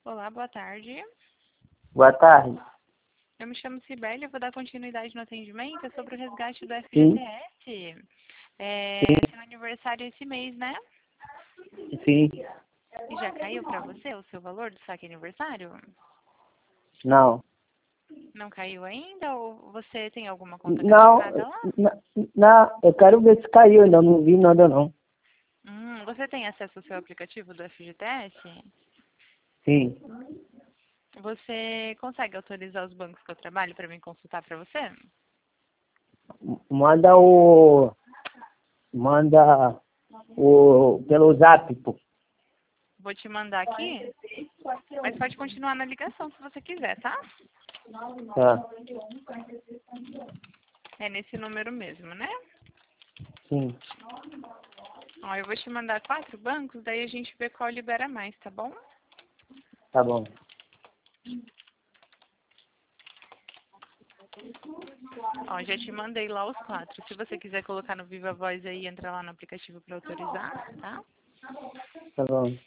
Olá, boa tarde. Boa tarde. Eu me chamo Cibele, eu vou dar continuidade no atendimento. É sobre o resgate do Sim. FGTS. Sim. Seu aniversário esse mês, né? Sim. E já caiu para você o seu valor do saque aniversário? Não. Não caiu ainda ou você tem alguma conta Não, gasificada lá? não, eu quero ver se caiu, ainda não vi nada não. Você tem acesso ao seu aplicativo do FGTS? Sim. Você consegue autorizar os bancos que eu trabalho para mim consultar para você? Manda pelo zap, pô. Vou te mandar aqui, mas pode continuar na ligação se você quiser, tá? Tá. É nesse número mesmo, né? Sim. Ó, eu vou te mandar 4 bancos, daí a gente vê qual libera mais, tá bom? Tá bom. Ó, já te mandei lá os 4. Se você quiser colocar no Viva Voz aí, entra lá no aplicativo para autorizar, tá? Tá bom.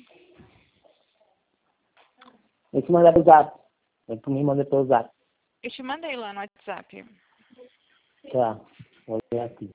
Eu te mandar pelo zap. Tu me manda pelo zap. Eu te mandei lá no WhatsApp. Tá. Vou ver aqui.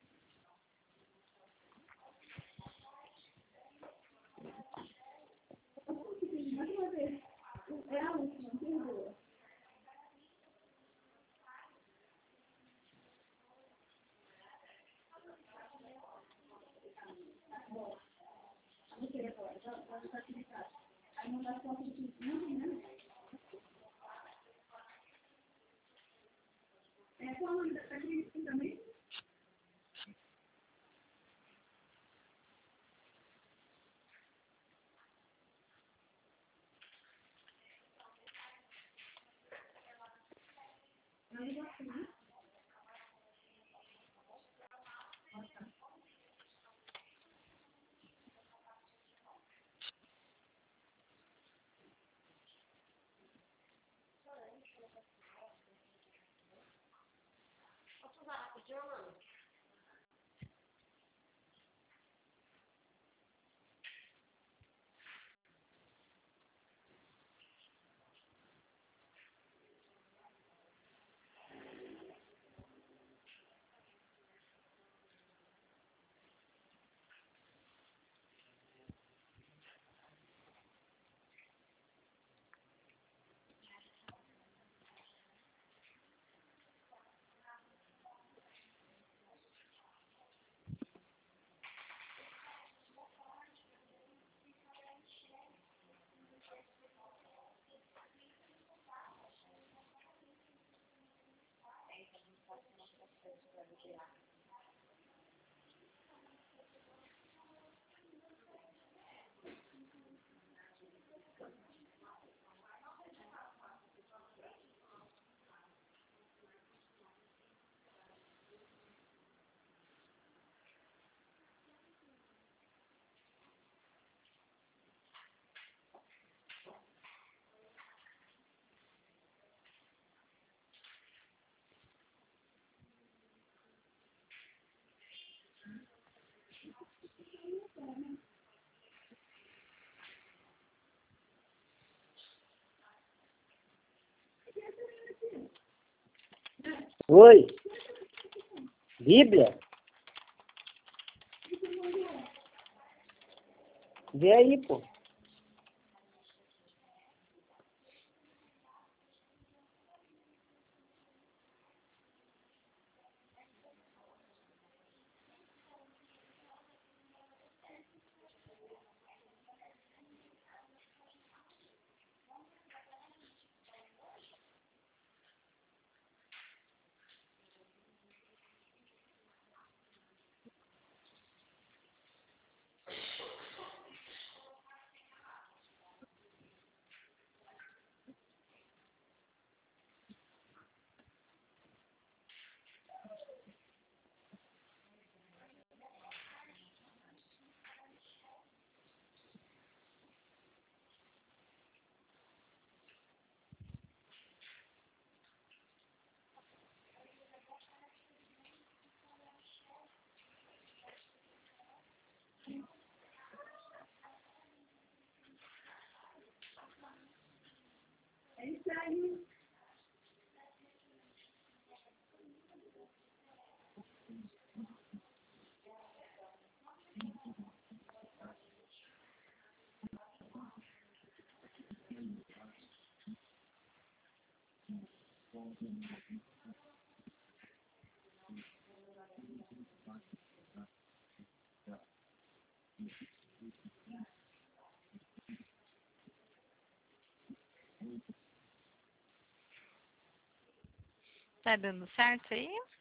Oi. Bíblia? Vê aí, pô. Tá dando certo aí?